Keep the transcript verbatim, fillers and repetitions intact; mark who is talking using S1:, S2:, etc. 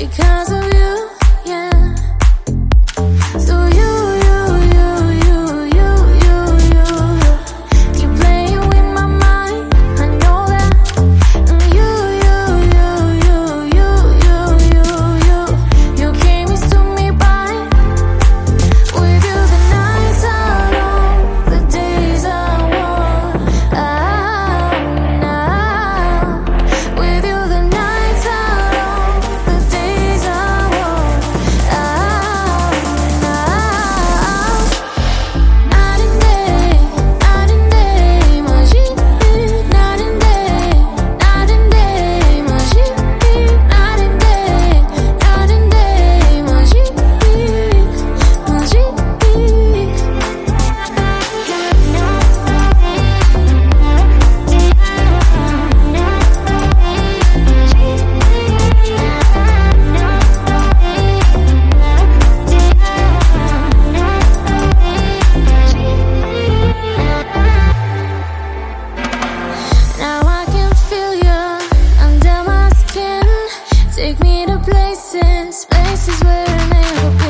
S1: because of you, yeah. So you, you, you, you, you, you, you keep playing with my mind, I know that. And you, you, you, you, you, you, you, you came and stood me by. With you the nights are long, the days are warm. Ah, now. With you the nights are long, the days are warm. Ah, now. Night and day, night and day, magie. Night and day, night and day, magie. Night and day, night and day, magie, magie. Now I can feel you under my skin. Take me to places, places where I never